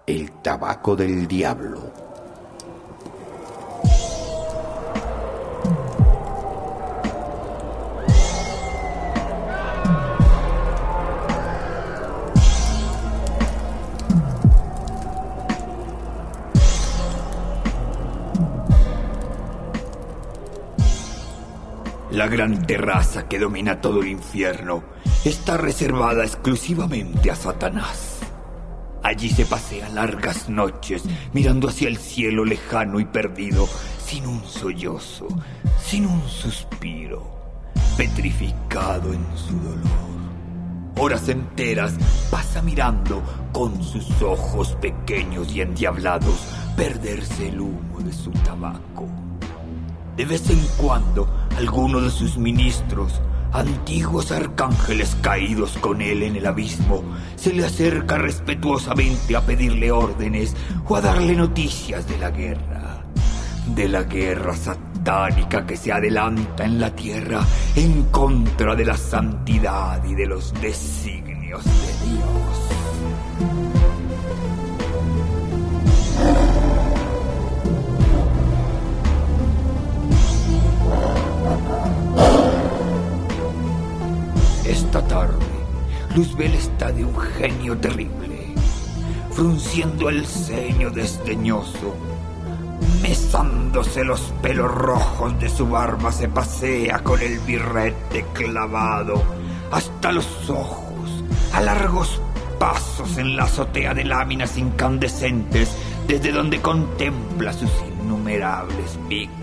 El tabaco del diablo. La gran terraza que domina todo el infierno está reservada exclusivamente a Satanás. Allí se pasea largas noches mirando hacia el cielo lejano y perdido, sin un sollozo, sin un suspiro, petrificado en su dolor. Horas enteras pasa mirando con sus ojos pequeños y endiablados perderse el humo de su tabaco. De vez en cuando, alguno de sus ministros, antiguos arcángeles caídos con él en el abismo, se le acerca respetuosamente a pedirle órdenes o a darle noticias de la guerra satánica que se adelanta en la tierra en contra de la santidad y de los designios de Dios. Esta tarde, Luzbel está de un genio terrible, frunciendo el ceño desdeñoso, mesándose los pelos rojos de su barba, se pasea con el birrete clavado hasta los ojos, a largos pasos en la azotea de láminas incandescentes, desde donde contempla sus innumerables víctimas.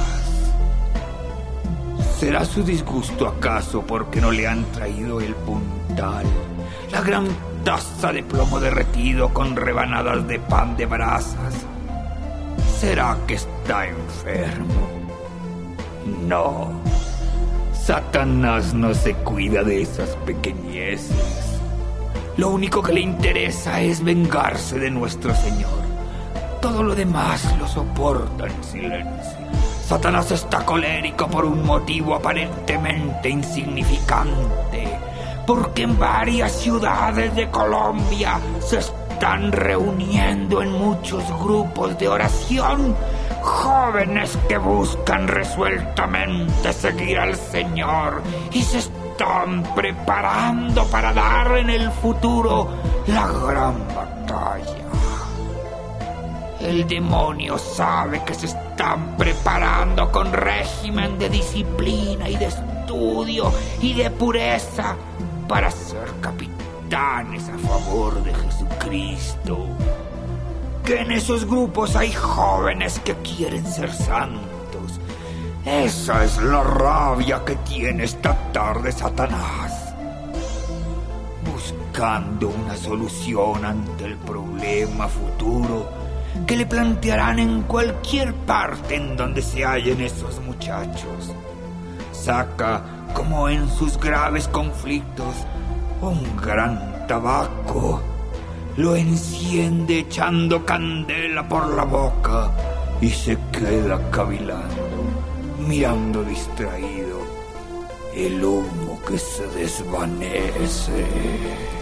¿Será su disgusto acaso porque no le han traído el puntal, la gran taza de plomo derretido con rebanadas de pan de brasas? ¿Será que está enfermo? No, Satanás no se cuida de esas pequeñeces. Lo único que le interesa es vengarse de nuestro Señor. Todo lo demás lo soporta en silencio. Satanás está colérico por un motivo aparentemente insignificante, porque en varias ciudades de Colombia se están reuniendo en muchos grupos de oración jóvenes que buscan resueltamente seguir al Señor y se están preparando para dar en el futuro la gran batalla. El demonio sabe que se están preparando con régimen de disciplina y de estudio y de pureza para ser capitanes a favor de Jesucristo. Que en esos grupos hay jóvenes que quieren ser santos. Esa es la rabia que tiene esta tarde Satanás, buscando una solución ante el problema futuro que le plantearán en cualquier parte en donde se hallen esos muchachos. Saca, como en sus graves conflictos, un gran tabaco, lo enciende echando candela por la boca y se queda cavilando, mirando distraído el humo que se desvanece.